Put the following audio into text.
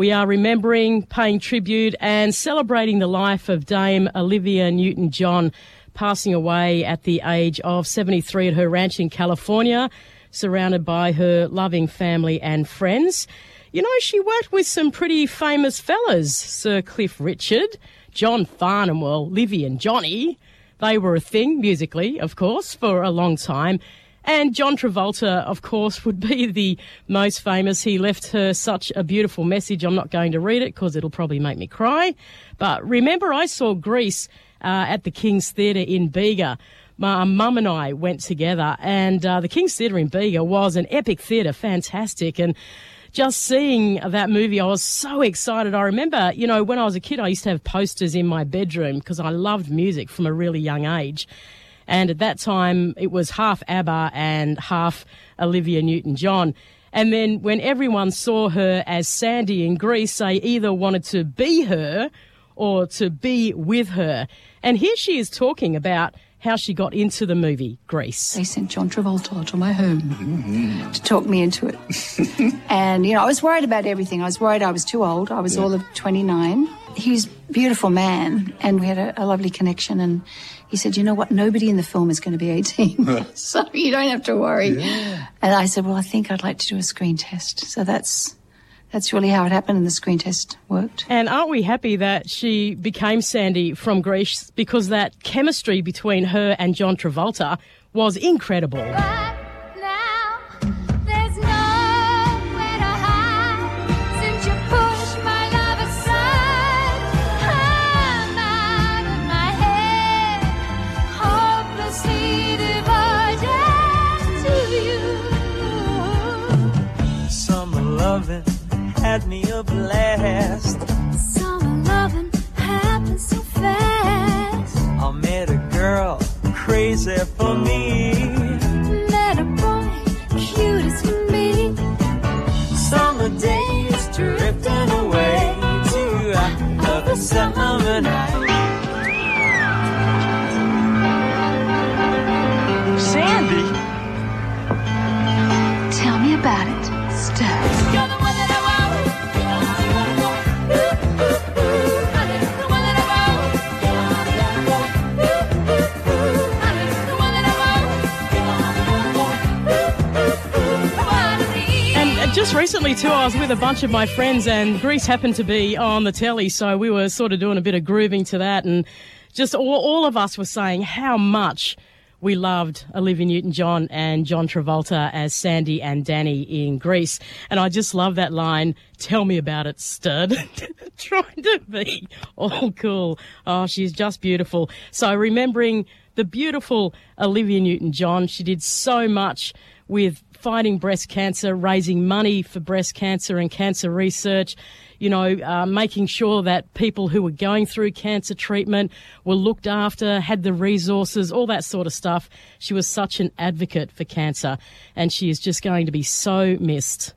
We are remembering, paying tribute and celebrating the life of Dame Olivia Newton-John, passing away at the age of 73 at her ranch in California, surrounded by her loving family and friends. You know, she worked with some pretty famous fellas, Sir Cliff Richard, John Farnham, well, Livy and Johnny. They were a thing, musically, of course, for a long time. And John Travolta, of course, would be the most famous. He left her such a beautiful message. I'm not going to read it because it'll probably make me cry. But remember, I saw Grease at the King's Theatre in Bega. My mum and I went together, and the King's Theatre in Bega was an epic theatre, fantastic. And just seeing that movie, I was so excited. I remember, you know, when I was a kid, I used to have posters in my bedroom because I loved music from a really young age. And at that time, it was half ABBA and half Olivia Newton-John. And then when everyone saw her as Sandy in Grease, they either wanted to be her or to be with her. And here she is talking about how she got into the movie Grease. They sent John Travolta to my home to talk me into it. And, you know, I was worried about everything. I was worried I was too old. I was all of 29. He was a beautiful man, and we had a lovely connection. And he said, you know what, nobody in the film is going to be 18, so you don't have to worry. Yeah. And I said, well, I think I'd like to do a screen test. So that's really how it happened, and the screen test worked. And aren't we happy that she became Sandy from Grease, because that chemistry between her and John Travolta was incredible. But now there's nowhere to hide since you pushed my love aside. I'm out of my head, hopelessly devoted to you. Summer loving had me a blast. Summer loving happened so fast. I met a girl crazy for me. Met a boy cute as can be. Summer days drifting away to another summer night. Sandy, Tell me about it, Steph. You're the one that I want. Just recently, too, I was with a bunch of my friends and Grease happened to be on the telly, so we were sort of doing a bit of grooving to that, and just all of us were saying how much we loved Olivia Newton-John and John Travolta as Sandy and Danny in Grease. And I just love that line, tell me about it, stud. Trying to be all cool. Oh, she's just beautiful. So remembering the beautiful Olivia Newton-John, she did so much with fighting breast cancer, raising money for breast cancer and cancer research, you know, making sure that people who were going through cancer treatment were looked after, had the resources, all that sort of stuff. She was such an advocate for cancer, and she is just going to be so missed.